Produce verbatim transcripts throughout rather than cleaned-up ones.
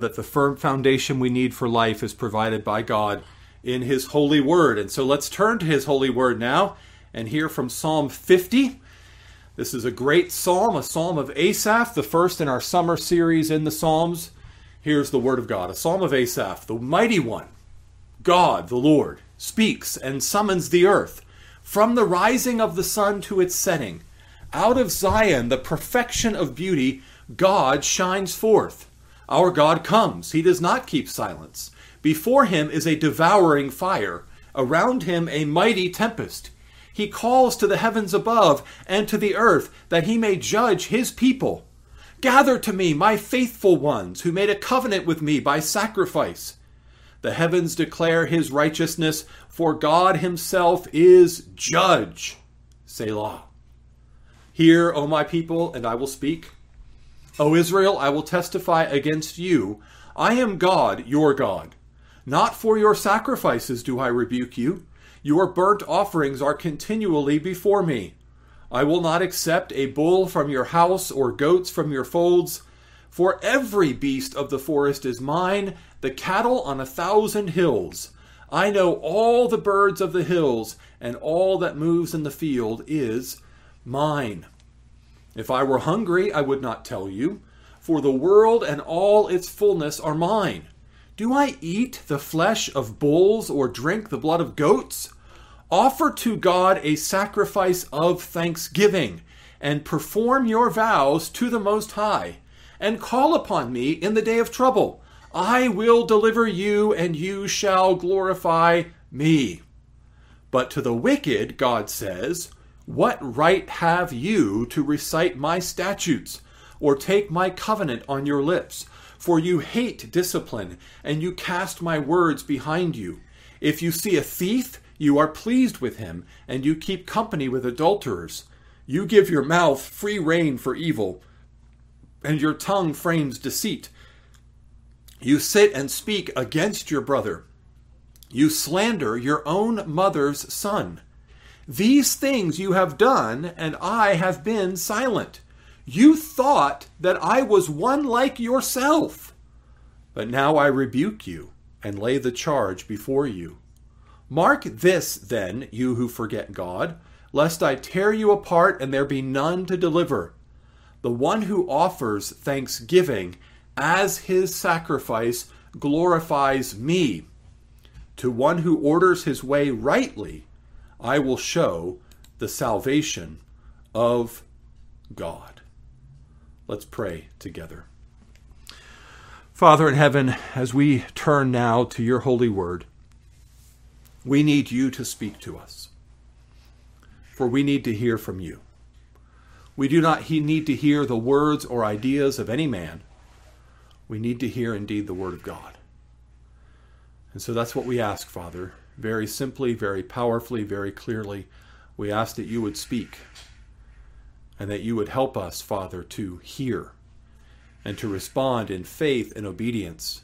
that the firm foundation we need for life is provided by God in his holy word. And so let's turn to his holy word now and hear from Psalm fifty. This is a great psalm, a psalm of Asaph, the first in our summer series in the Psalms. Here's the word of God, a psalm of Asaph. The mighty one, God, the Lord, speaks and summons the earth. From the rising of the sun to its setting, out of Zion, the perfection of beauty, God shines forth. Our God comes. He does not keep silence. Before him is a devouring fire. Around him a mighty tempest. He calls to the heavens above and to the earth that he may judge his people. Gather to me, my faithful ones, who made a covenant with me by sacrifice. The heavens declare his righteousness, for God himself is judge. Selah. Hear, O my people, and I will speak. O Israel, I will testify against you. I am God, your God. Not for your sacrifices do I rebuke you. Your burnt offerings are continually before me. I will not accept a bull from your house or goats from your folds. For every beast of the forest is mine, the cattle on a thousand hills. I know all the birds of the hills, and all that moves in the field is mine. If I were hungry, I would not tell you, for the world and all its fullness are mine. Do I eat the flesh of bulls or drink the blood of goats? Offer to God a sacrifice of thanksgiving, and perform your vows to the Most High, and call upon me in the day of trouble. I will deliver you, and you shall glorify me. But to the wicked, God says, what right have you to recite my statutes, or take my covenant on your lips? For you hate discipline, and you cast my words behind you. If you see a thief, you are pleased with him, and you keep company with adulterers. You give your mouth free rein for evil, and your tongue frames deceit. You sit and speak against your brother. You slander your own mother's son. These things you have done, and I have been silent. You thought that I was one like yourself. But now I rebuke you and lay the charge before you. Mark this, then, you who forget God, lest I tear you apart and there be none to deliver. The one who offers thanksgiving as his sacrifice glorifies me. To one who orders his way rightly, I will show the salvation of God. Let's pray together. Father in heaven, as we turn now to your holy word, we need you to speak to us, for we need to hear from you. We do not need to hear the words or ideas of any man. We need to hear indeed the word of God. And so that's what we ask, Father, very simply, very powerfully, very clearly. We ask that you would speak and that you would help us, Father, to hear and to respond in faith and obedience.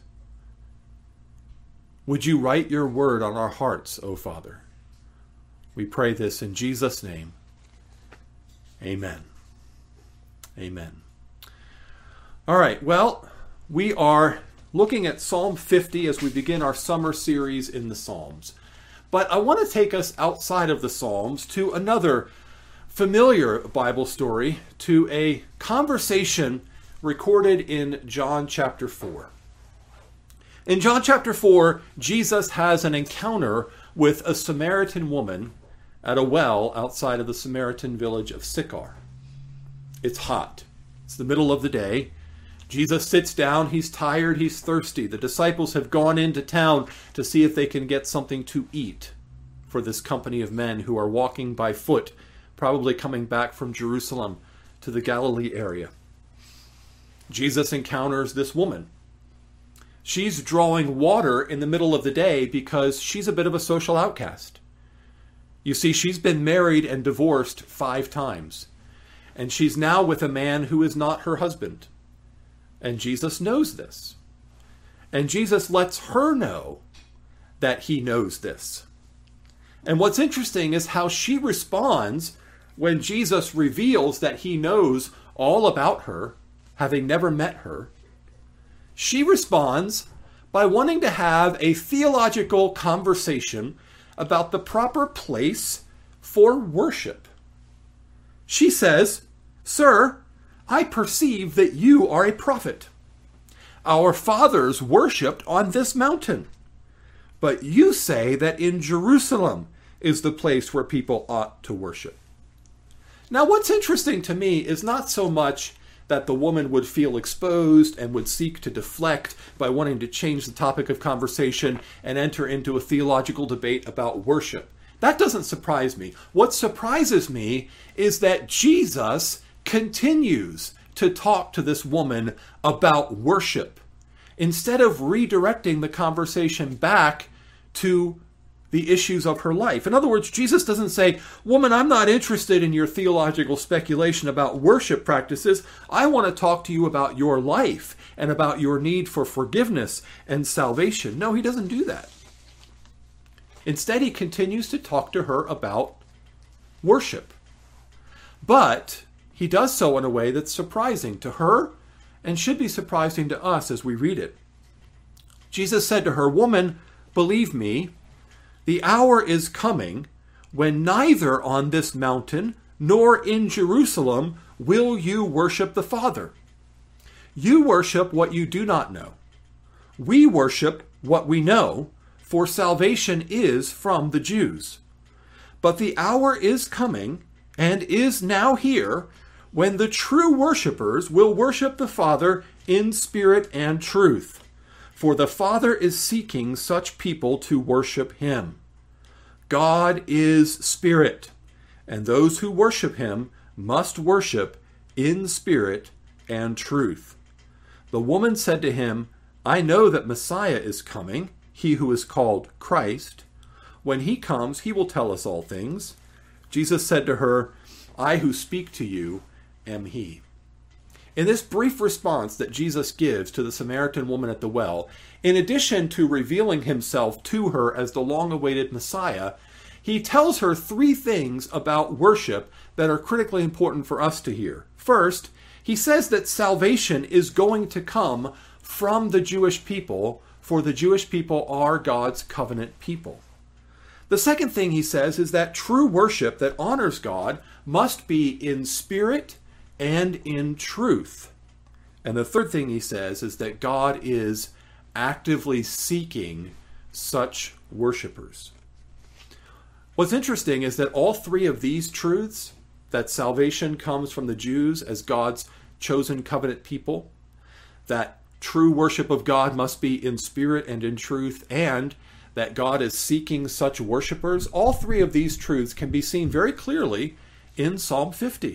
Would you write your word on our hearts, O Father? We pray this in Jesus' name. Amen. Amen. All right, well, we are looking at Psalm fifty as we begin our summer series in the Psalms. But I want to take us outside of the Psalms to another familiar Bible story, to a conversation recorded in John chapter four. In John chapter four, Jesus has an encounter with a Samaritan woman at a well outside of the Samaritan village of Sychar. It's hot. It's the middle of the day. Jesus sits down. He's tired. He's thirsty. The disciples have gone into town to see if they can get something to eat for this company of men who are walking by foot, probably coming back from Jerusalem to the Galilee area. Jesus encounters this woman. She's drawing water in the middle of the day because she's a bit of a social outcast. You see, she's been married and divorced five times, and she's now with a man who is not her husband. And Jesus knows this. And Jesus lets her know that he knows this. And what's interesting is how she responds when Jesus reveals that he knows all about her, having never met her. she responds by wanting to have a theological conversation about the proper place for worship. She says, "Sir, I perceive that you are a prophet. Our fathers worshipped on this mountain, but you say that in Jerusalem is the place where people ought to worship." Now, what's interesting to me is not so much that the woman would feel exposed and would seek to deflect by wanting to change the topic of conversation and enter into a theological debate about worship. That doesn't surprise me. What surprises me is that Jesus continues to talk to this woman about worship instead of redirecting the conversation back to the issues of her life. In other words, Jesus doesn't say, "Woman, I'm not interested in your theological speculation about worship practices. I want to talk to you about your life and about your need for forgiveness and salvation." No, he doesn't do that. Instead, he continues to talk to her about worship. But he does so in a way that's surprising to her and should be surprising to us as we read it. Jesus said to her, "Woman, believe me, the hour is coming when neither on this mountain nor in Jerusalem will you worship the Father. You worship what you do not know. We worship what we know, for salvation is from the Jews. But the hour is coming, and is now here, when the true worshipers will worship the Father in spirit and truth. For the Father is seeking such people to worship him. God is spirit, and those who worship him must worship in spirit and truth." The woman said to him, "I know that Messiah is coming, he who is called Christ. When he comes, he will tell us all things." Jesus said to her, "I who speak to you am he." In this brief response that Jesus gives to the Samaritan woman at the well, in addition to revealing himself to her as the long-awaited Messiah, he tells her three things about worship that are critically important for us to hear. First, he says that salvation is going to come from the Jewish people, for the Jewish people are God's covenant people. The second thing he says is that true worship that honors God must be in spirit and in truth. And the third thing he says is that God is actively seeking such worshipers. What's interesting is that all three of these truths, that salvation comes from the Jews as God's chosen covenant people, that true worship of God must be in spirit and in truth, and that God is seeking such worshipers, all three of these truths can be seen very clearly in Psalm fifty.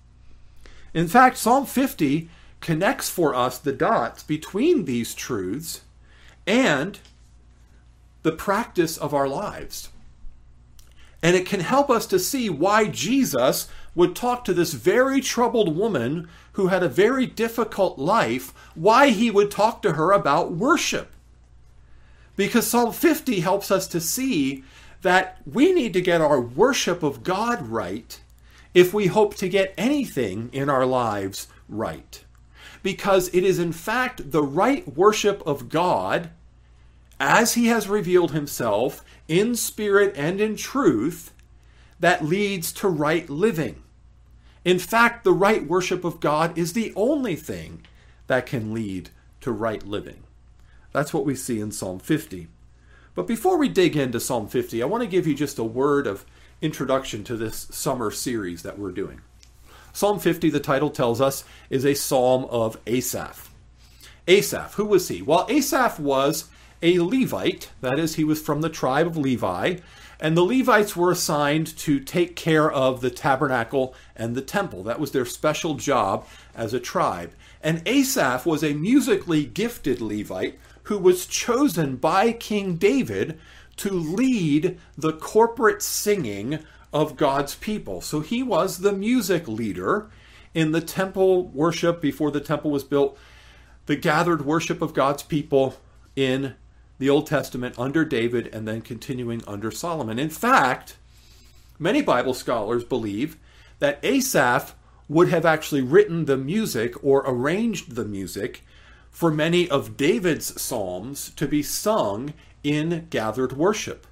In fact, Psalm fifty connects for us the dots between these truths and the practice of our lives. And it can help us to see why Jesus would talk to this very troubled woman who had a very difficult life, why he would talk to her about worship. Because Psalm fifty helps us to see that we need to get our worship of God right if we hope to get anything in our lives right. Because it is in fact the right worship of God, as he has revealed himself in spirit and in truth, that leads to right living. In fact, the right worship of God is the only thing that can lead to right living. That's what we see in Psalm fifty. But before we dig into Psalm fifty, I want to give you just a word of introduction to this summer series that we're doing. Psalm fifty, the title tells us, is a psalm of Asaph. Asaph, who was he? Well, Asaph was a Levite, that is, he was from the tribe of Levi, and the Levites were assigned to take care of the tabernacle and the temple. That was their special job as a tribe. And Asaph was a musically gifted Levite who was chosen by King David to lead the corporate singing of God's people. So he was the music leader in the temple worship before the temple was built, the gathered worship of God's people in the Old Testament under David and then continuing under Solomon. In fact, many Bible scholars believe that Asaph would have actually written the music or arranged the music for many of David's psalms to be sung in gathered worship.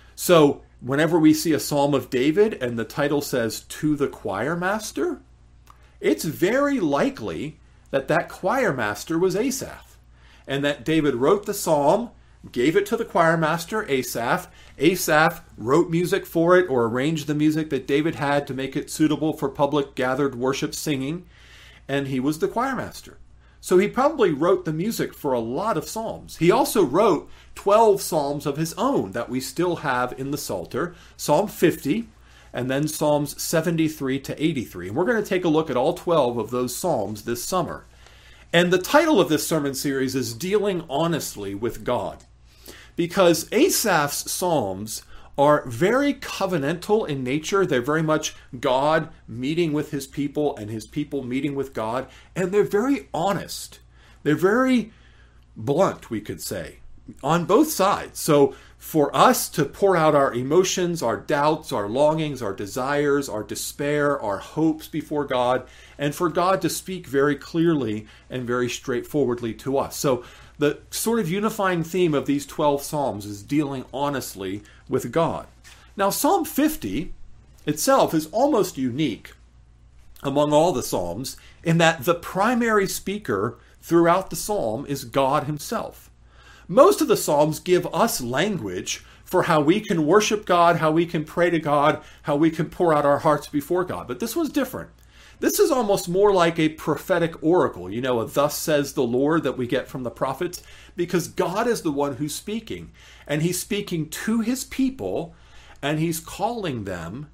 So whenever we see a psalm of David and the title says, "To the choir master," it's very likely that that choir master was Asaph, and that David wrote the psalm, gave it to the choir master, Asaph. Asaph wrote music for it or arranged the music that David had to make it suitable for public gathered worship singing, and he was the choir master. So he probably wrote the music for a lot of psalms. He also wrote twelve psalms of his own that we still have in the Psalter, Psalm fifty, and then Psalms seventy-three to eighty-three. And we're going to take a look at all twelve of those psalms this summer. And the title of this sermon series is Dealing Honestly with God, because Asaph's psalms are very covenantal in nature. They're very much God meeting with his people and his people meeting with God. And they're very honest. They're very blunt, we could say, on both sides. So for us to pour out our emotions, our doubts, our longings, our desires, our despair, our hopes before God, and for God to speak very clearly and very straightforwardly to us. So the sort of unifying theme of these twelve psalms is dealing honestly with God. Now, Psalm fifty itself is almost unique among all the psalms in that the primary speaker throughout the psalm is God himself. Most of the psalms give us language for how we can worship God, how we can pray to God, how we can pour out our hearts before God. But this was different. This is almost more like a prophetic oracle, you know, a "thus says the Lord" that we get from the prophets, because God is the one who's speaking, and he's speaking to his people, and he's calling them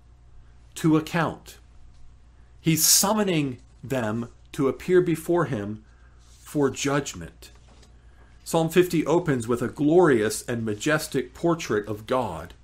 to account. He's summoning them to appear before him for judgment. Psalm fifty opens with a glorious and majestic portrait of God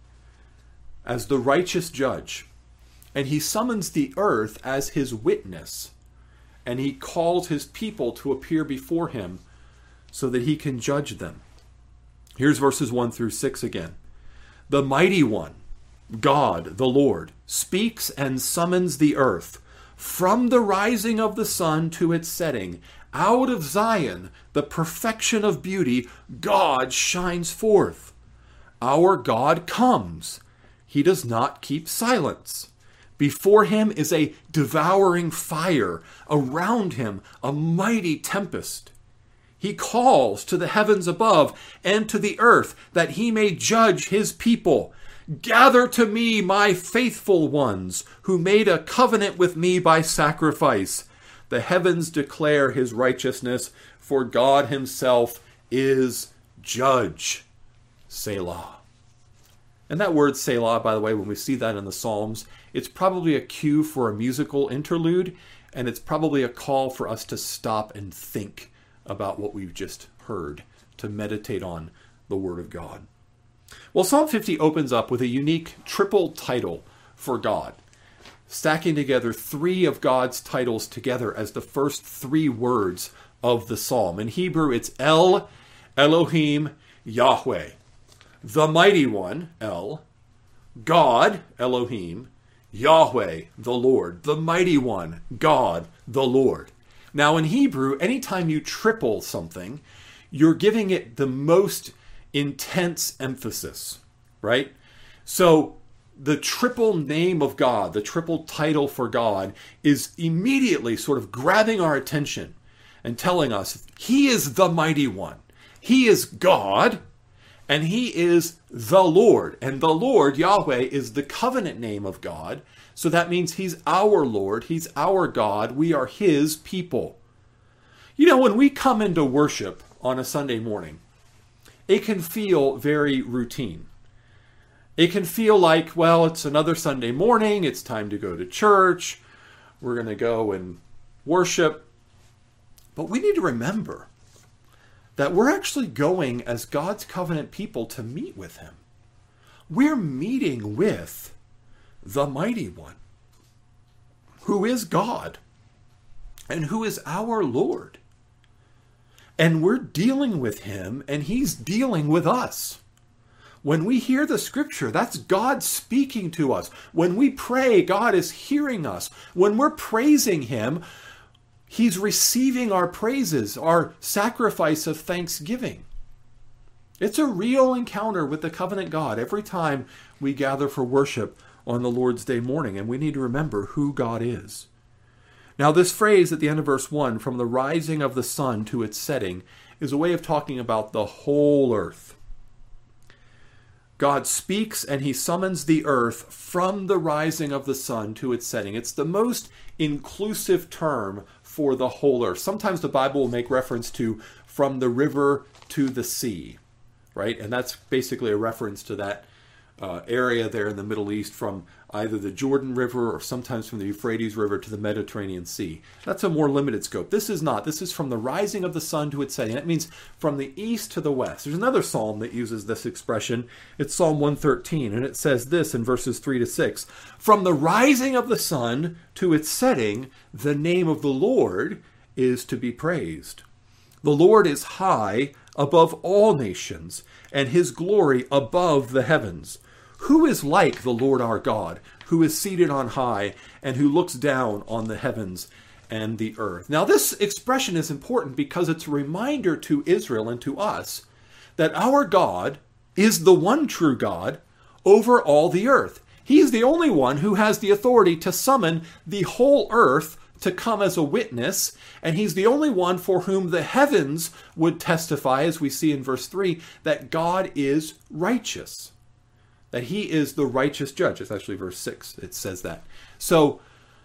as the righteous judge. And he summons the earth as his witness, and he calls his people to appear before him so that he can judge them. Here's verses one through six again. The mighty one, God, the Lord, speaks and summons the earth. From the rising of the sun to its setting, out of Zion, the perfection of beauty, God shines forth. Our God comes. He does not keep silence. Before him is a devouring fire, around him a mighty tempest. He calls to the heavens above and to the earth that he may judge his people. Gather to me my faithful ones, who made a covenant with me by sacrifice. The heavens declare his righteousness, for God himself is judge. Selah. And that word Selah, by the way, when we see that in the Psalms, it's probably a cue for a musical interlude, and it's probably a call for us to stop and think about what we've just heard, to meditate on the Word of God. Well, Psalm fifty opens up with a unique triple title for God, stacking together three of God's titles together as the first three words of the psalm. In Hebrew, it's El, Elohim, Yahweh. The mighty one, El, God, Elohim, Yahweh, the Lord, the mighty one, God, the Lord. Now in Hebrew, anytime you triple something, you're giving it the most intense emphasis, right? So the triple name of God, the triple title for God, is immediately sort of grabbing our attention and telling us he is the mighty one. He is God, and he is the Lord. And the Lord, Yahweh, is the covenant name of God. So that means he's our Lord. He's our God. We are his people. You know, when we come into worship on a Sunday morning, it can feel very routine. It can feel like, well, it's another Sunday morning. It's time to go to church. We're going to go and worship. But we need to remember that we're actually going as God's covenant people to meet with him. We're meeting with the mighty one, who is God and who is our Lord. And we're dealing with him, and he's dealing with us. When we hear the scripture, that's God speaking to us. When we pray, God is hearing us. When we're praising him, He's receiving our praises, our sacrifice of thanksgiving. It's a real encounter with the covenant God every time we gather for worship on the Lord's Day morning, and we need to remember who God is. Now, this phrase at the end of verse one, from the rising of the sun to its setting, is a way of talking about the whole earth. God speaks and he summons the earth from the rising of the sun to its setting. It's the most inclusive term for the whole earth. Sometimes the Bible will make reference to from the river to the sea, right? And that's basically a reference to that uh, area there in the Middle East, from either the Jordan River or sometimes from the Euphrates River to the Mediterranean Sea. That's a more limited scope. This is not. This is from the rising of the sun to its setting. That means from the east to the west. There's another psalm that uses this expression. It's Psalm one thirteen, and it says this in verses three to six. From the rising of the sun to its setting, the name of the Lord is to be praised. The Lord is high above all nations, and his glory above the heavens. Who is like the Lord our God, who is seated on high and who looks down on the heavens and the earth? Now, this expression is important because it's a reminder to Israel and to us that our God is the one true God over all the earth. He's the only one who has the authority to summon the whole earth to come as a witness, and he's the only one for whom the heavens would testify, as we see in verse three, that God is righteous. That he is the righteous judge. It's actually verse six. It says that. So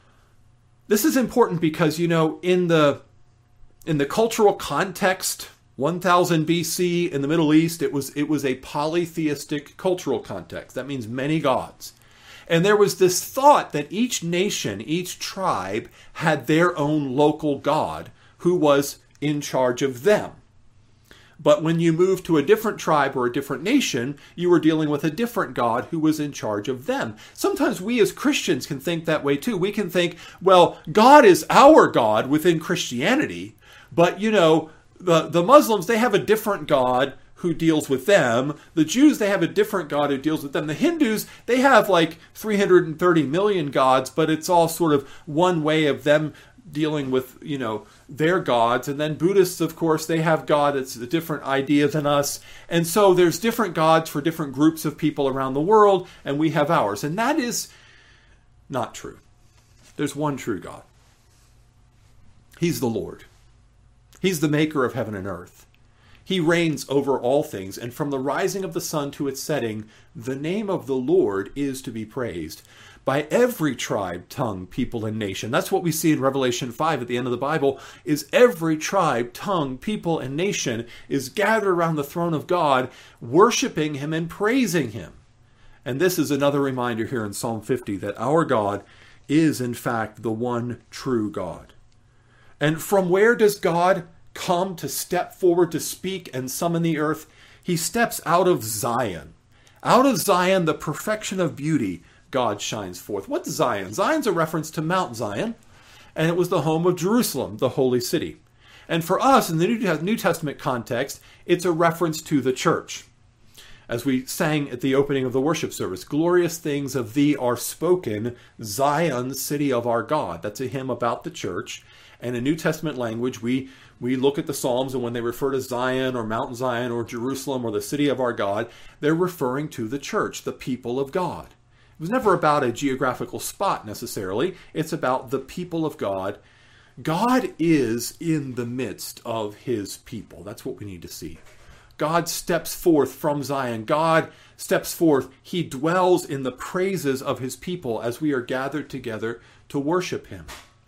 this is important because, you know, in the in the cultural context, one thousand B C in the Middle East, it was it was a polytheistic cultural context. That means many gods. And there was this thought that each nation, each tribe had their own local god who was in charge of them. But when you moved to a different tribe or a different nation, you were dealing with a different God who was in charge of them. Sometimes we as Christians can think that way too. We can think, well, God is our God within Christianity, but you know, the, the Muslims, they have a different God who deals with them. The Jews, they have a different God who deals with them. The Hindus, they have like three hundred thirty million gods, but it's all sort of one way of them dealing with, you know, their gods. And then Buddhists, of course, they have God that's a different idea than us. And so there's different gods for different groups of people around the world, and we have ours. And that is not true. There's one true God. He's the Lord. He's the maker of heaven and earth. He reigns over all things, and from the rising of the sun to its setting, the name of the Lord is to be praised by every tribe, tongue, people, and nation. That's what we see in Revelation five at the end of the Bible, is every tribe, tongue, people, and nation is gathered around the throne of God, worshiping him and praising him. And this is another reminder here in Psalm fifty that our God is, in fact, the one true God. And from where does God come to step forward to speak and summon the earth? He steps out of Zion. Out of Zion, the perfection of beauty, God shines forth. What's Zion? Zion's a reference to Mount Zion, and it was the home of Jerusalem, the holy city. And for us, in the New Testament context, it's a reference to the church. As we sang at the opening of the worship service, glorious things of thee are spoken, Zion, city of our God. That's a hymn about the church. And in New Testament language, we, we look at the Psalms, and when they refer to Zion or Mount Zion or Jerusalem or the city of our God, they're referring to the church, the people of God. It was never about a geographical spot necessarily. It's about the people of God. God is in the midst of his people. That's what we need to see. God steps forth from Zion. God steps forth. He dwells in the praises of his people as we are gathered together to worship him.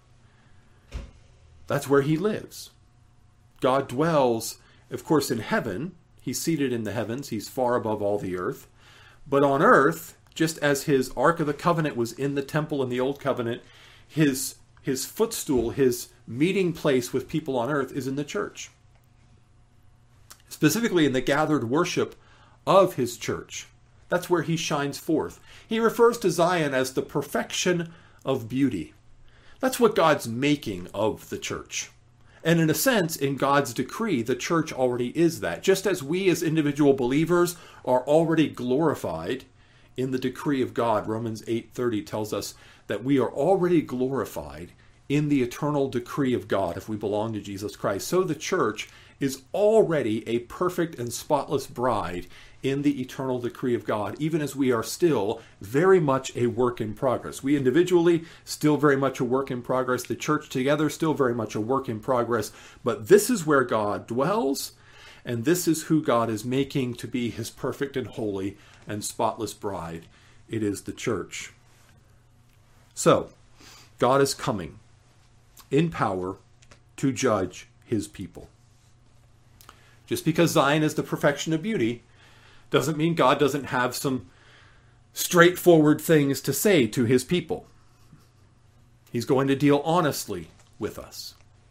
That's where he lives. God dwells, of course, in heaven. He's seated in the heavens. He's far above all the earth. But on earth, just as his Ark of the Covenant was in the temple in the Old Covenant, his, his footstool, his meeting place with people on earth is in the church. Specifically in the gathered worship of his church. That's where he shines forth. He refers to Zion as the perfection of beauty. That's what God's making of the church. And in a sense, in God's decree, the church already is that. Just as we as individual believers are already glorified in the decree of God, Romans eight thirty tells us that we are already glorified in the eternal decree of God if we belong to Jesus Christ. So the church is already a perfect and spotless bride in the eternal decree of God, even as we are still very much a work in progress. We individually, still very much a work in progress. The church together, still very much a work in progress. But this is where God dwells, and this is who God is making to be his perfect and holy and spotless bride. It is the church. So, God is coming in power to judge his people. Just because Zion is the perfection of beauty doesn't mean God doesn't have some straightforward things to say to his people. He's going to deal honestly with us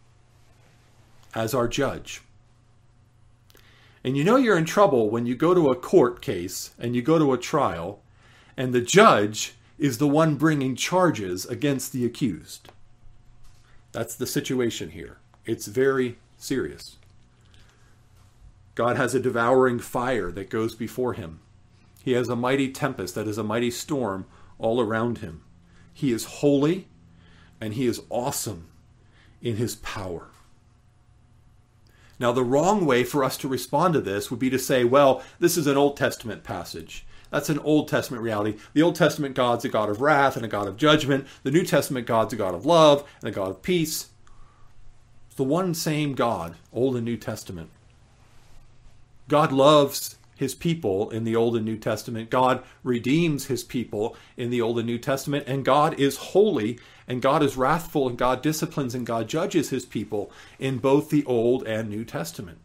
as our judge. And you know you're in trouble when you go to a court case and you go to a trial and the judge is the one bringing charges against the accused. That's the situation here. It's very serious. God has a devouring fire that goes before him. He has a mighty tempest that is a mighty storm all around him. He is holy and he is awesome in his power. Now, the wrong way for us to respond to this would be to say, well, this is an Old Testament passage. That's an Old Testament reality. The Old Testament God's a God of wrath and a God of judgment. The New Testament God's a God of love and a God of peace. It's the one same God, Old and New Testament. God loves his people in the Old and New Testament. God redeems his people in the Old and New Testament. And God is holy, and God is wrathful, and God disciplines, and God judges his people in both the Old and New Testament.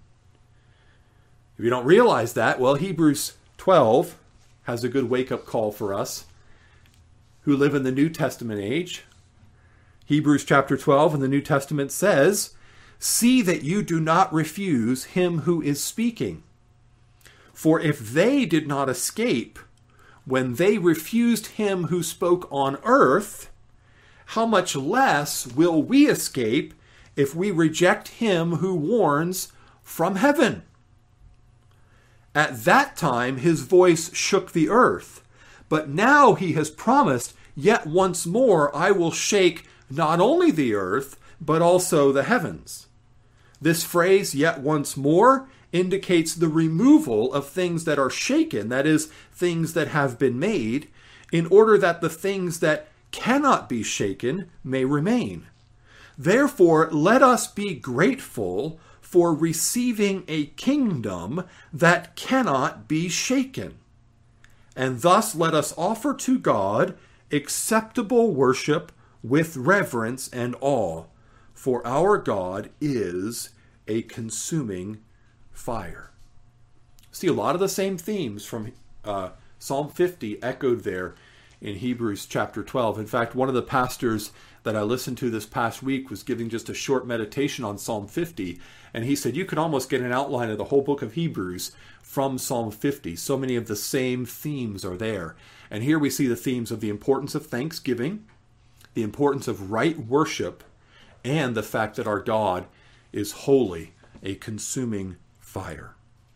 If you don't realize that, well, Hebrews twelve has a good wake-up call for us who live in the New Testament age. Hebrews chapter twelve in the New Testament says, "See that you do not refuse him who is speaking. For if they did not escape when they refused him who spoke on earth, how much less will we escape if we reject him who warns from heaven? At that time his voice shook the earth, but now he has promised, yet once more I will shake not only the earth, but also the heavens." This phrase, "yet once more," indicates the removal of things that are shaken, that is, things that have been made, in order that the things that cannot be shaken may remain. Therefore, let us be grateful for receiving a kingdom that cannot be shaken. And thus let us offer to God acceptable worship with reverence and awe, for our God is a consuming fire. See a lot of the same themes from uh, Psalm fifty echoed there in Hebrews chapter twelve. In fact, one of the pastors that I listened to this past week was giving just a short meditation on Psalm fifty, and he said you could almost get an outline of the whole book of Hebrews from Psalm fifty. So many of the same themes are there. And here we see the themes of the importance of thanksgiving, the importance of right worship, and the fact that our God is holy, a consuming fire.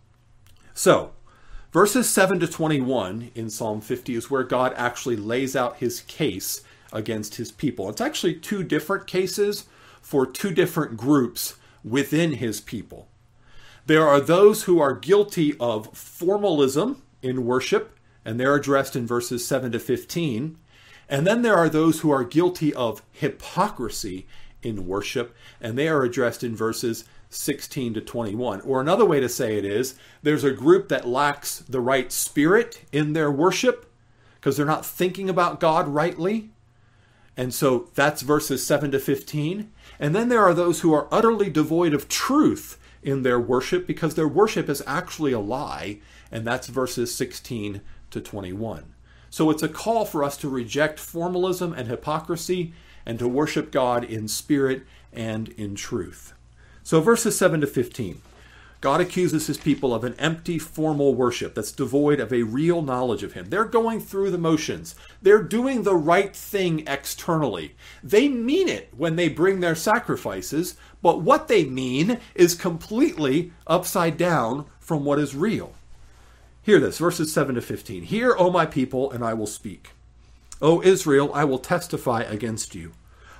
So, verses seven to twenty-one in Psalm fifty is where God actually lays out his case against his people. It's actually two different cases for two different groups within his people. There are those who are guilty of formalism in worship, and they're addressed in verses seven to fifteen. And then there are those who are guilty of hypocrisy in worship, and they are addressed in verses sixteen to twenty-one. Or another way to say it is, there's a group that lacks the right spirit in their worship because they're not thinking about God rightly. And so that's verses seven to fifteen. And then there are those who are utterly devoid of truth in their worship because their worship is actually a lie. And that's verses sixteen to twenty-one. So it's a call for us to reject formalism and hypocrisy and to worship God in spirit and in truth. So verses seven to fifteen, God accuses his people of an empty formal worship that's devoid of a real knowledge of him. They're going through the motions. They're doing the right thing externally. They mean it when they bring their sacrifices, but what they mean is completely upside down from what is real. Hear this, verses seven to fifteen. "Hear, O my people, and I will speak. O Israel, I will testify against you.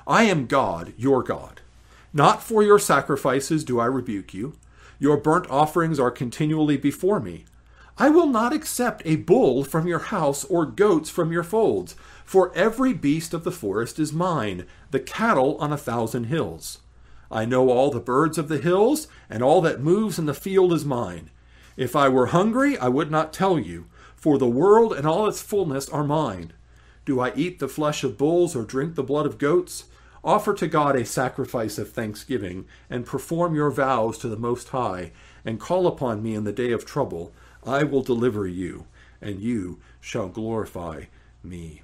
I am God, your God. Not for your sacrifices do I rebuke you. Your burnt offerings are continually before me. I will not accept a bull from your house or goats from your folds, for every beast of the forest is mine, the cattle on a thousand hills. I know all the birds of the hills, and all that moves in the field is mine. If I were hungry, I would not tell you, for the world and all its fullness are mine. Do I eat the flesh of bulls or drink the blood of goats? Offer to God a sacrifice of thanksgiving, and perform your vows to the Most High, and call upon me in the day of trouble. I will deliver you, and you shall glorify me.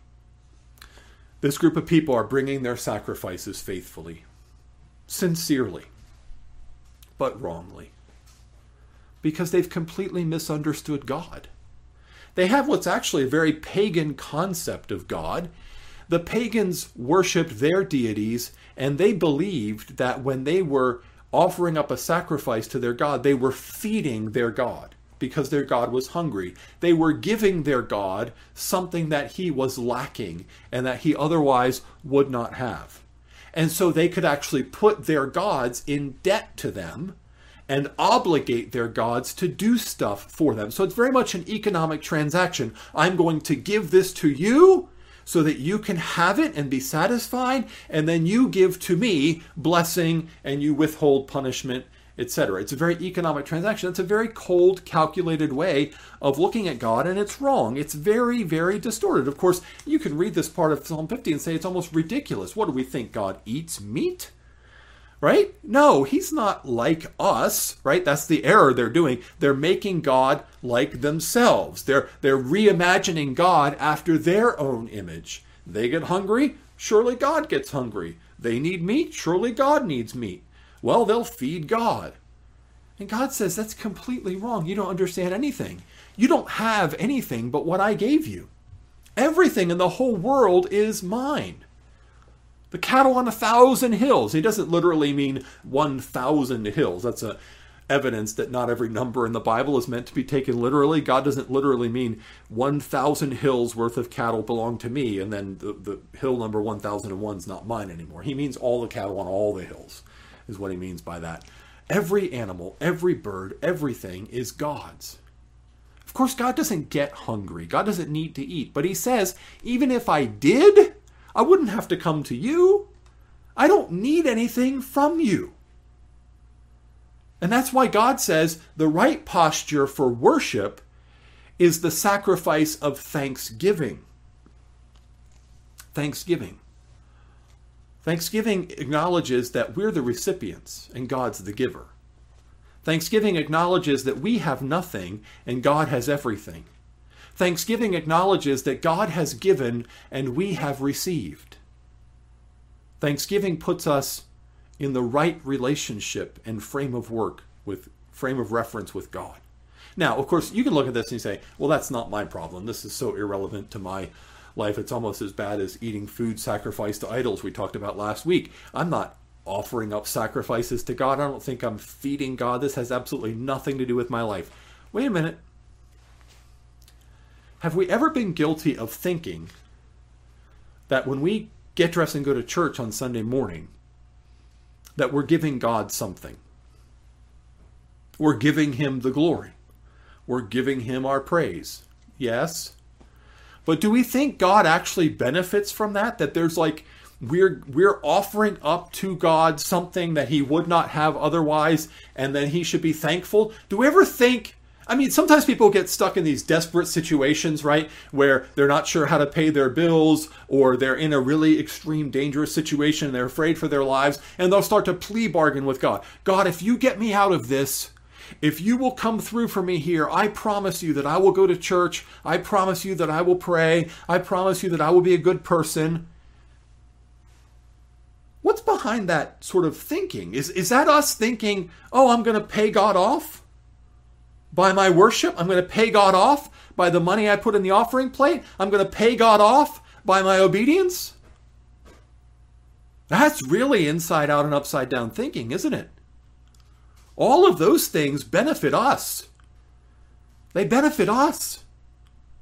This group of people are bringing their sacrifices faithfully, sincerely, but wrongly, because they've completely misunderstood God. They have what's actually a very pagan concept of God. The pagans worshipped their deities, and they believed that when they were offering up a sacrifice to their God, they were feeding their God because their God was hungry. They were giving their God something that he was lacking and that he otherwise would not have. And so they could actually put their gods in debt to them and obligate their gods to do stuff for them. So it's very much an economic transaction. I'm going to give this to you so that you can have it and be satisfied, and then you give to me blessing and you withhold punishment, et cetera. It's a very economic transaction. It's a very cold, calculated way of looking at God, and it's wrong. It's very, very distorted. Of course, you can read this part of Psalm fifty and say it's almost ridiculous. What do we think? God eats meat? Right? No, he's not like us, right? That's the error they're doing. They're making God like themselves. They're, they're reimagining God after their own image. They get hungry, surely God gets hungry. They need meat, surely God needs meat. Well, they'll feed God. And God says, that's completely wrong. You don't understand anything. You don't have anything but what I gave you. Everything in the whole world is mine. The cattle on a thousand hills. He doesn't literally mean one thousand hills. That's a evidence that not every number in the Bible is meant to be taken literally. God doesn't literally mean one thousand hills worth of cattle belong to me, and then the, the hill number one thousand one is not mine anymore. He means all the cattle on all the hills is what he means by that. Every animal, every bird, everything is God's. Of course, God doesn't get hungry. God doesn't need to eat. But he says, even if I did, I wouldn't have to come to you. I don't need anything from you. And that's why God says the right posture for worship is the sacrifice of thanksgiving. Thanksgiving. Thanksgiving acknowledges that we're the recipients and God's the giver. Thanksgiving acknowledges that we have nothing and God has everything. Thanksgiving acknowledges that God has given and we have received. Thanksgiving puts us in the right relationship and frame of work with frame of reference with God. Now, of course, you can look at this and you say, well, that's not my problem. This is so irrelevant to my life. It's almost as bad as eating food sacrificed to idols we talked about last week. I'm not offering up sacrifices to God. I don't think I'm feeding God. This has absolutely nothing to do with my life. Wait a minute. Have we ever been guilty of thinking that when we get dressed and go to church on Sunday morning, that we're giving God something? We're giving him the glory. We're giving him our praise. Yes. But do we think God actually benefits from that? That there's like, we're we're offering up to God something that he would not have otherwise, and then he should be thankful? Do we ever think, I mean, sometimes people get stuck in these desperate situations, right? Where they're not sure how to pay their bills, or they're in a really extreme, dangerous situation, and they're afraid for their lives, and they'll start to plea bargain with God. God, if you get me out of this, if you will come through for me here, I promise you that I will go to church. I promise you that I will pray. I promise you that I will be a good person. What's behind that sort of thinking? Is, is that us thinking, oh, I'm going to pay God off by my worship? I'm going to pay God off by the money I put in the offering plate? I'm going to pay God off by my obedience? That's really inside out and upside down thinking, isn't it? All of those things benefit us. They benefit us.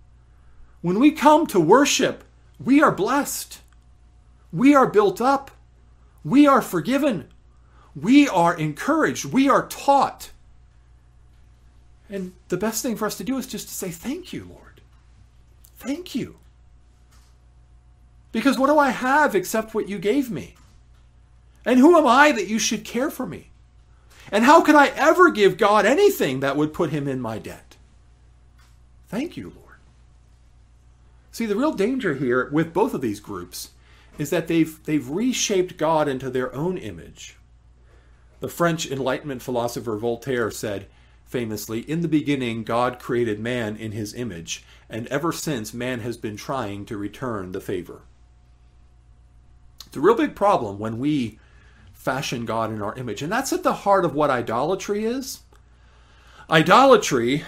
When we come to worship, we are blessed. We are built up. We are forgiven. We are encouraged. We are taught. And the best thing for us to do is just to say, thank you, Lord. Thank you. Because what do I have except what you gave me? And who am I that you should care for me? And how could I ever give God anything that would put him in my debt? Thank you, Lord. See, the real danger here with both of these groups is that they've, they've reshaped God into their own image. The French Enlightenment philosopher Voltaire said, famously, in the beginning, God created man in his image, and ever since, man has been trying to return the favor. It's a real big problem when we fashion God in our image, and that's at the heart of what idolatry is. Idolatry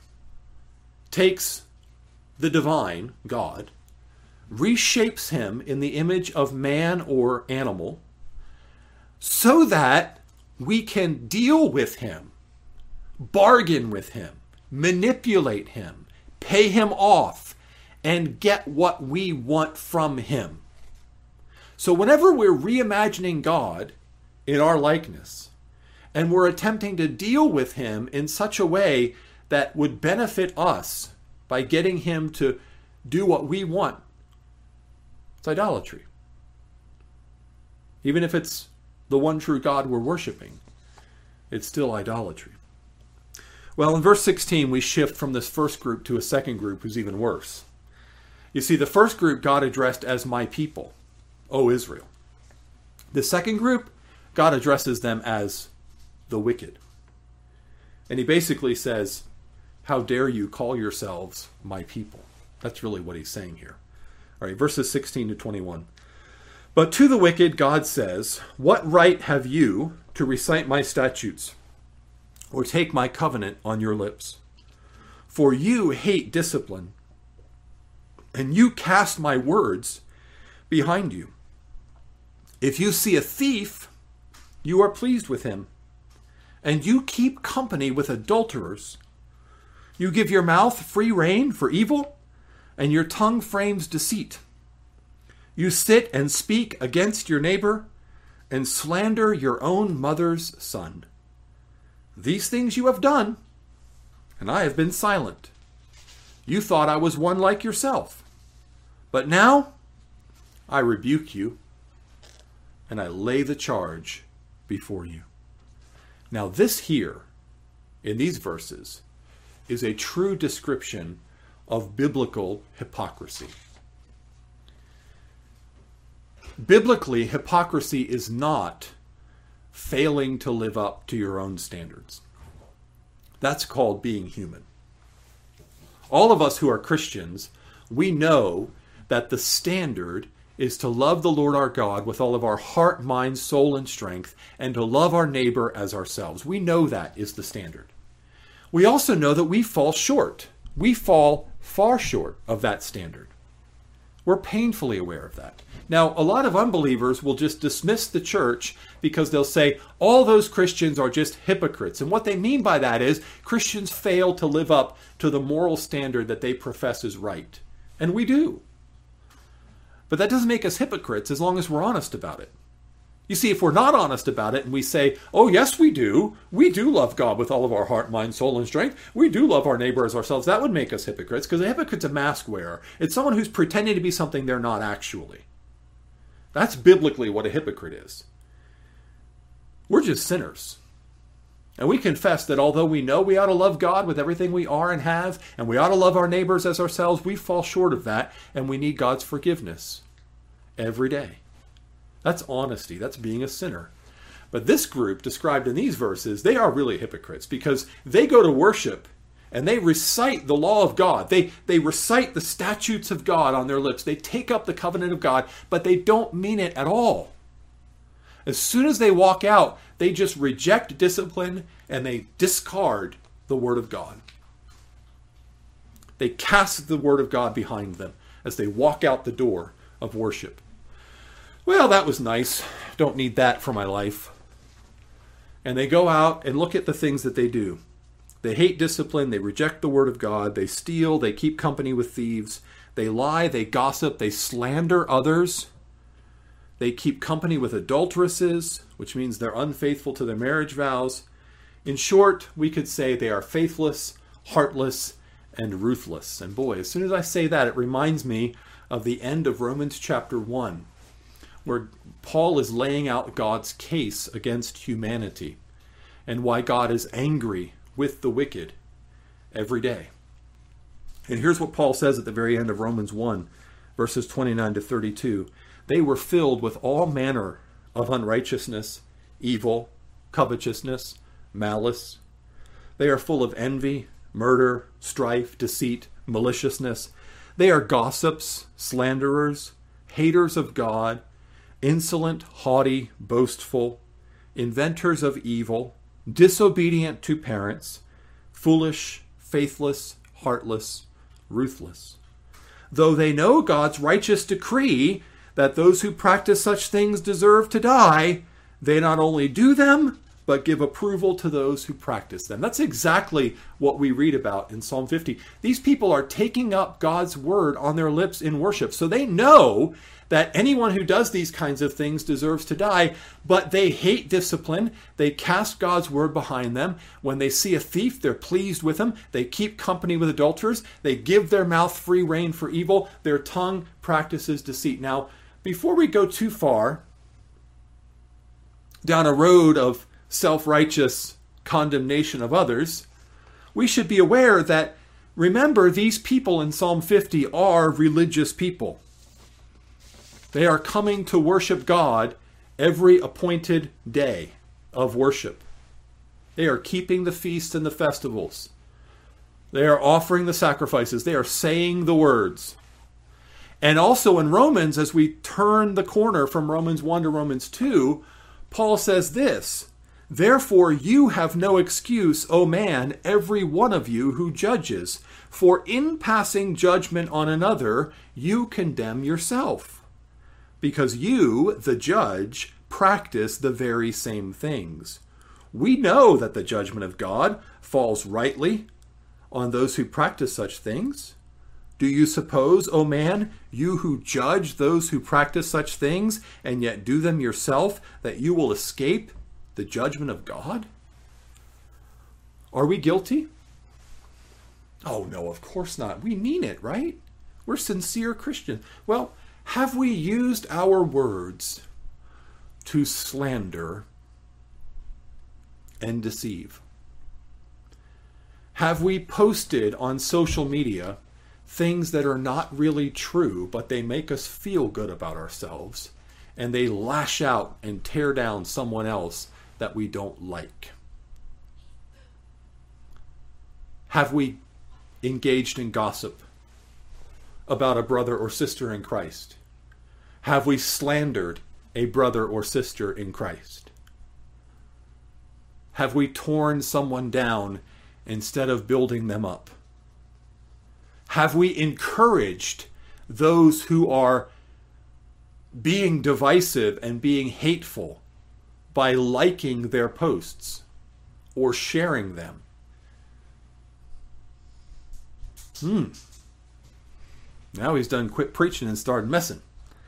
takes the divine, God, reshapes him in the image of man or animal, so that we can deal with him, bargain with him, manipulate him, pay him off, and get what we want from him. So whenever we're reimagining God in our likeness, and we're attempting to deal with him in such a way that would benefit us by getting him to do what we want, it's idolatry. Even if it's the one true God we're worshiping, it's still idolatry. Well, in verse sixteen, we shift from this first group to a second group who's even worse. You see, the first group God addressed as my people, O Israel. The second group, God addresses them as the wicked. And he basically says, how dare you call yourselves my people? That's really what he's saying here. All right, verses sixteen to twenty-one. But to the wicked, God says, what right have you to recite my statutes or take my covenant on your lips? For you hate discipline, and you cast my words behind you. If you see a thief, you are pleased with him, and you keep company with adulterers. You give your mouth free rein for evil, and your tongue frames deceit. You sit and speak against your neighbor, and slander your own mother's son. These things you have done, and I have been silent. You thought I was one like yourself. But now I rebuke you, and I lay the charge before you. Now this here, in these verses, is a true description of biblical hypocrisy. Biblically, hypocrisy is not failing to live up to your own standards. That's called being human. All of us who are Christians, we know that the standard is to love the Lord our God with all of our heart, mind, soul, and strength, and to love our neighbor as ourselves. We know that is the standard. We also know that we fall short. We fall far short of that standard. We're painfully aware of that. Now, a lot of unbelievers will just dismiss the church because they'll say, all those Christians are just hypocrites. And what they mean by that is Christians fail to live up to the moral standard that they profess is right. And we do. But that doesn't make us hypocrites as long as we're honest about it. You see, if we're not honest about it and we say, oh, yes, we do. We do love God with all of our heart, mind, soul, and strength. We do love our neighbor as ourselves. That would make us hypocrites, because a hypocrite's a mask wearer. It's someone who's pretending to be something they're not actually. That's biblically what a hypocrite is. We're just sinners. And we confess that although we know we ought to love God with everything we are and have, and we ought to love our neighbors as ourselves, we fall short of that, and we need God's forgiveness every day. That's honesty. That's being a sinner. But this group described in these verses, they are really hypocrites because they go to worship and they recite the law of God. They, they recite the statutes of God on their lips. They take up the covenant of God, but they don't mean it at all. As soon as they walk out, they just reject discipline and they discard the word of God. They cast the word of God behind them as they walk out the door of worship. Well, that was nice. Don't need that for my life. And they go out and look at the things that they do. They hate discipline. They reject the word of God. They steal. They keep company with thieves. They lie. They gossip. They slander others. They keep company with adulteresses, which means they're unfaithful to their marriage vows. In short, we could say they are faithless, heartless, and ruthless. And boy, as soon as I say that, it reminds me of the end of Romans chapter one, where Paul is laying out God's case against humanity and why God is angry with the wicked every day. And here's what Paul says at the very end of Romans one, verses twenty-nine to thirty-two. They were filled with all manner of unrighteousness, evil, covetousness, malice. They are full of envy, murder, strife, deceit, maliciousness. They are gossips, slanderers, haters of God, insolent, haughty, boastful, inventors of evil, disobedient to parents, foolish, faithless, heartless, ruthless. Though they know God's righteous decree that those who practice such things deserve to die, they not only do them, but give approval to those who practice them. That's exactly what we read about in Psalm fifty. These people are taking up God's word on their lips in worship. So they know that anyone who does these kinds of things deserves to die, but they hate discipline. They cast God's word behind them. When they see a thief, they're pleased with him. They keep company with adulterers. They give their mouth free rein for evil. Their tongue practices deceit. Now, before we go too far down a road of self-righteous condemnation of others, we should be aware that, remember, these people in Psalm fifty are religious people. They are coming to worship God every appointed day of worship. They are keeping the feasts and the festivals. They are offering the sacrifices. They are saying the words. And also in Romans, as we turn the corner from Romans one to Romans two, Paul says this, "Therefore you have no excuse, O man, every one of you who judges, for in passing judgment on another, you condemn yourself, because you, the judge, practice the very same things. We know that the judgment of God falls rightly on those who practice such things. Do you suppose, O man, you who judge those who practice such things, and yet do them yourself, that you will escape the judgment of God?" Are we guilty? Oh no, of course not. We mean it, right? We're sincere Christians. Well, have we used our words to slander and deceive? Have we posted on social media things that are not really true, but they make us feel good about ourselves, and they lash out and tear down someone else that we don't like? Have we engaged in gossip about a brother or sister in Christ? Have we slandered a brother or sister in Christ? Have we torn someone down instead of building them up? Have we encouraged those who are being divisive and being hateful by liking their posts or sharing them? Hmm. Now he's done quit preaching and started messing.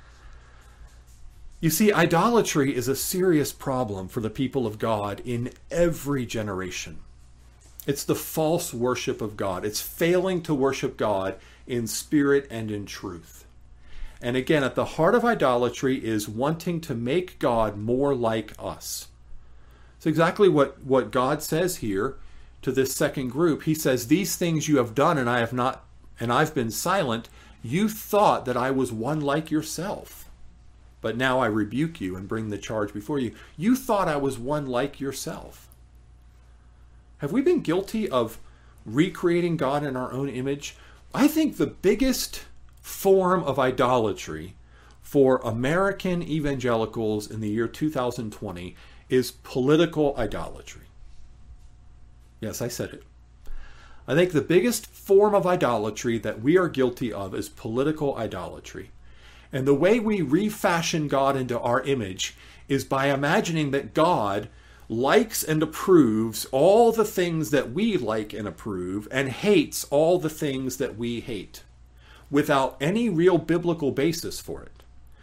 You see, idolatry is a serious problem for the people of God in every generation. It's the false worship of God. It's failing to worship God in spirit and in truth. And again, at the heart of idolatry is wanting to make God more like us. It's exactly what, what God says here to this second group. He says, "These things you have done, and I have not, and I've been silent. You thought that I was one like yourself. But now I rebuke you and bring the charge before you. You thought I was one like yourself." Have we been guilty of recreating God in our own image? I think the biggest form of idolatry for American evangelicals in the year two thousand twenty is political idolatry. Yes, I said it. I think the biggest form of idolatry that we are guilty of is political idolatry. And the way we refashion God into our image is by imagining that God likes and approves all the things that we like and approve, and hates all the things that we hate, without any real biblical basis for it.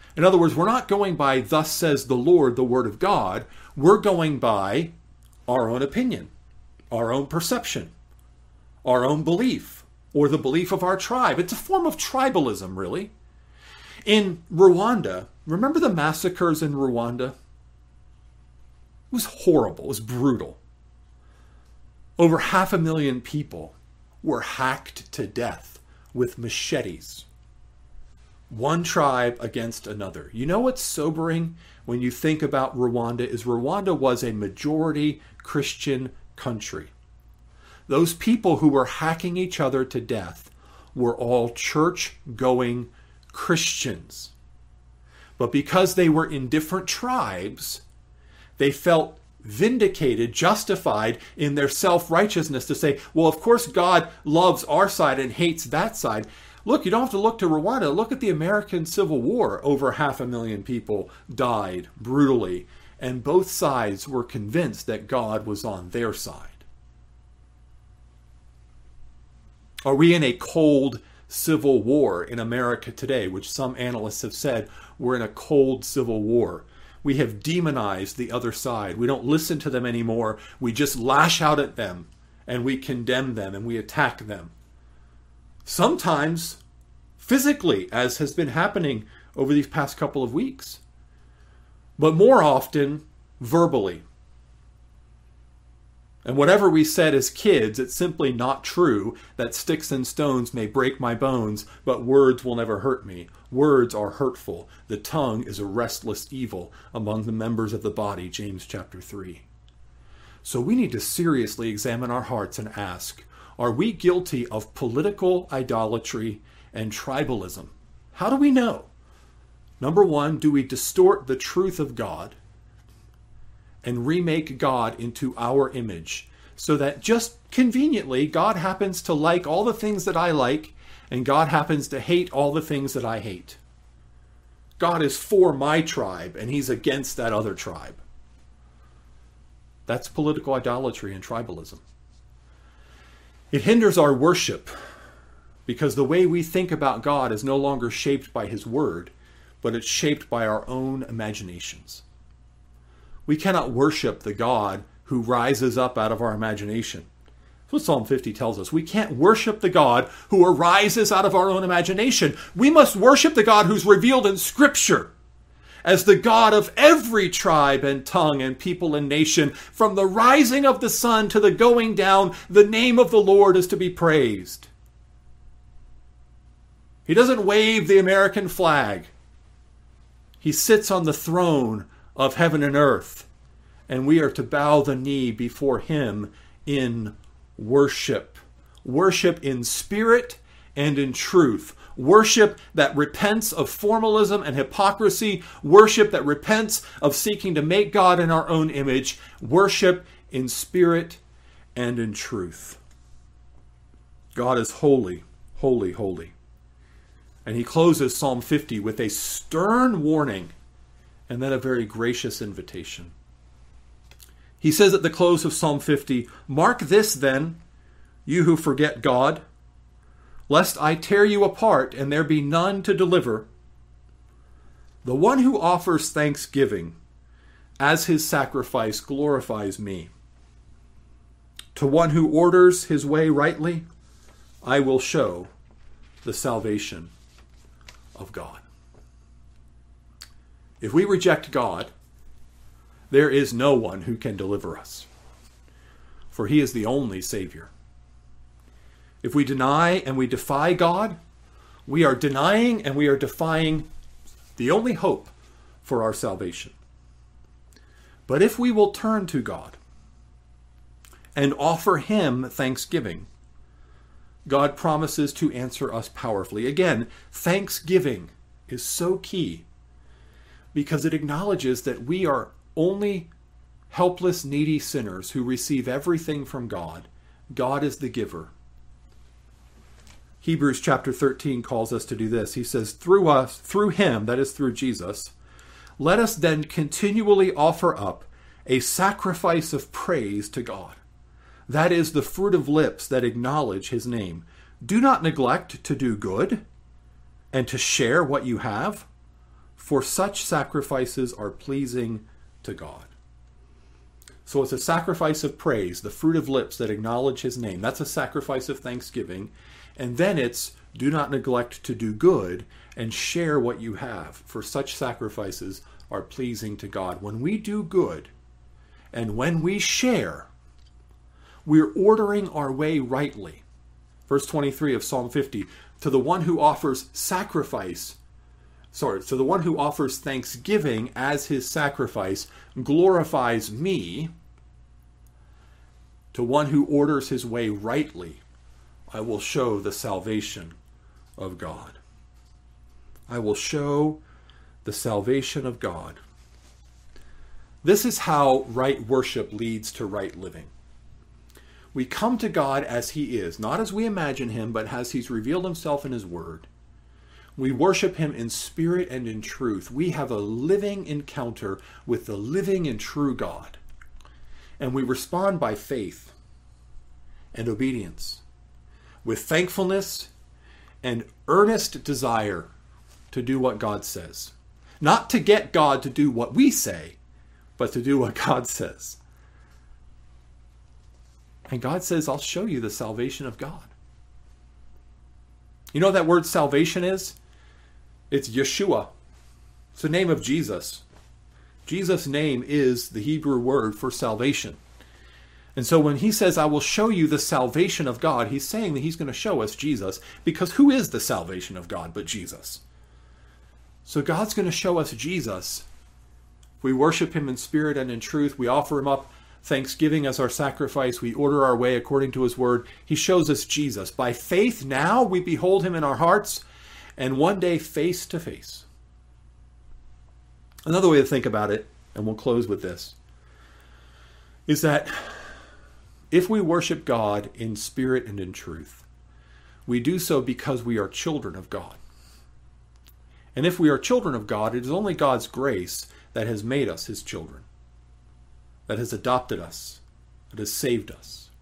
In other words, we're not going by thus says the Lord, the word of God. We're going by our own opinion, our own perception, our own belief, or the belief of our tribe. It's a form of tribalism, really. In Rwanda, remember the massacres in Rwanda? It was horrible. It was brutal. Over half a million people were hacked to death with machetes. One tribe against another. You know what's sobering when you think about Rwanda is Rwanda was a majority Christian country. Those people who were hacking each other to death were all church-going Christians. But because they were in different tribes, they felt vindicated, justified in their self-righteousness to say, well, of course God loves our side and hates that side. Look, you don't have to look to Rwanda. Look at the American Civil War. Over half a million people died brutally, and both sides were convinced that God was on their side. Are we in a cold civil war in America today, which some analysts have said we're in a cold civil war? We have demonized the other side. We don't listen to them anymore. We just lash out at them, and we condemn them, and we attack them. Sometimes physically, as has been happening over these past couple of weeks, but more often verbally. And whatever we said as kids, it's simply not true that sticks and stones may break my bones, but words will never hurt me. Words are hurtful. The tongue is a restless evil among the members of the body, James chapter three. So we need to seriously examine our hearts and ask, are we guilty of political idolatry and tribalism? How do we know? Number one, do we distort the truth of God and remake God into our image so that just conveniently God happens to like all the things that I like and God happens to hate all the things that I hate? God is for my tribe and he's against that other tribe. That's political idolatry and tribalism. It hinders our worship because the way we think about God is no longer shaped by his word, but it's shaped by our own imaginations. We cannot worship the God who rises up out of our imagination. That's what Psalm fifty tells us. We can't worship the God who arises out of our own imagination. We must worship the God who's revealed in Scripture as the God of every tribe and tongue and people and nation. From the rising of the sun to the going down, the name of the Lord is to be praised. He doesn't wave the American flag. He sits on the throne of heaven and earth, and we are to bow the knee before him in worship. Worship in spirit and in truth. Worship that repents of formalism and hypocrisy. Worship that repents of seeking to make God in our own image. Worship in spirit and in truth. God is holy, holy, holy. And he closes Psalm fifty with a stern warning and then a very gracious invitation. He says at the close of Psalm fifty, "Mark this then, you who forget God, lest I tear you apart and there be none to deliver. The one who offers thanksgiving as his sacrifice glorifies me. To one who orders his way rightly, I will show the salvation of God." If we reject God, there is no one who can deliver us, for he is the only Savior. If we deny and we defy God, we are denying and we are defying the only hope for our salvation. But if we will turn to God and offer him thanksgiving, God promises to answer us powerfully. Again, thanksgiving is so key because it acknowledges that we are only helpless, needy sinners who receive everything from God. God is the giver. Hebrews chapter thirteen calls us to do this. He says, through us, through him, that is through Jesus, let us then continually offer up a sacrifice of praise to God. That is the fruit of lips that acknowledge his name. Do not neglect to do good and to share what you have, for such sacrifices are pleasing to God. So it's a sacrifice of praise, the fruit of lips that acknowledge his name. That's a sacrifice of thanksgiving. And then it's do not neglect to do good and share what you have, for such sacrifices are pleasing to God. When we do good and when we share, we're ordering our way rightly. Verse twenty-three of Psalm fifty, to the one who offers sacrifice, sorry, to the one who offers thanksgiving as his sacrifice glorifies me. To one who orders his way rightly, I will show the salvation of God. I will show the salvation of God. This is how right worship leads to right living. We come to God as he is, not as we imagine him, but as he's revealed himself in his word. We worship him in spirit and in truth. We have a living encounter with the living and true God. And we respond by faith and obedience, with thankfulness and earnest desire to do what God says. Not to get God to do what we say, but to do what God says. And God says, I'll show you the salvation of God. You know what that word salvation is? It's Yeshua. It's the name of Jesus. Jesus' name is the Hebrew word for salvation. And so when he says, I will show you the salvation of God, he's saying that he's going to show us Jesus, because who is the salvation of God but Jesus? So God's going to show us Jesus. We worship him in spirit and in truth. We offer him up thanksgiving as our sacrifice. We order our way according to his word. He shows us Jesus. By faith now we behold him in our hearts, and one day face to face. Another way to think about it, and we'll close with this, is that if we worship God in spirit and in truth, we do so because we are children of God. And if we are children of God, it is only God's grace that has made us his children, that has adopted us, that has saved us.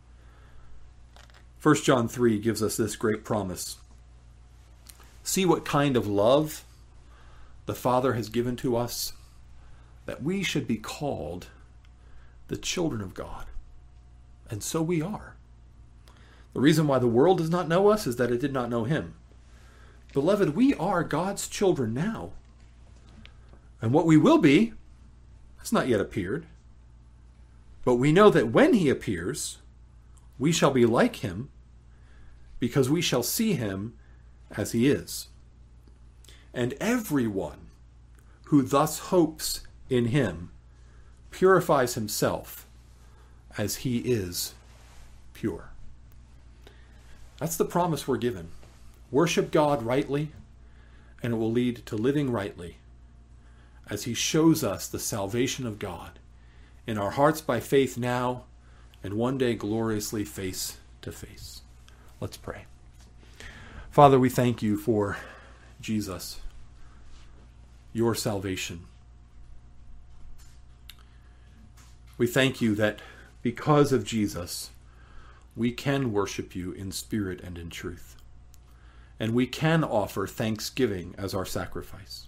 First John three gives us this great promise. See what kind of love the Father has given to us, that we should be called the children of God. And so we are. The reason why the world does not know us is that it did not know him. Beloved, we are God's children now. And what we will be has not yet appeared. But we know that when he appears, we shall be like him, because we shall see him as he is. And everyone who thus hopes in him purifies himself as he is pure. That's the promise we're given. Worship God rightly, and it will lead to living rightly as he shows us the salvation of God in our hearts by faith now, and one day gloriously face to face. Let's pray. Father, we thank you for Jesus, your salvation. We thank you that because of Jesus, we can worship you in spirit and in truth. And we can offer thanksgiving as our sacrifice.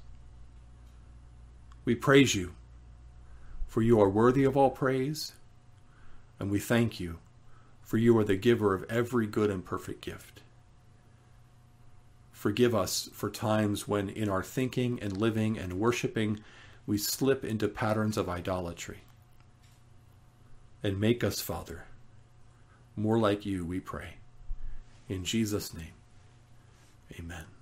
We praise you, for you are worthy of all praise, and we thank you, for you are the giver of every good and perfect gift. Forgive us for times when in our thinking and living and worshiping we slip into patterns of idolatry. And make us, Father, more like you, we pray. In Jesus' name, amen.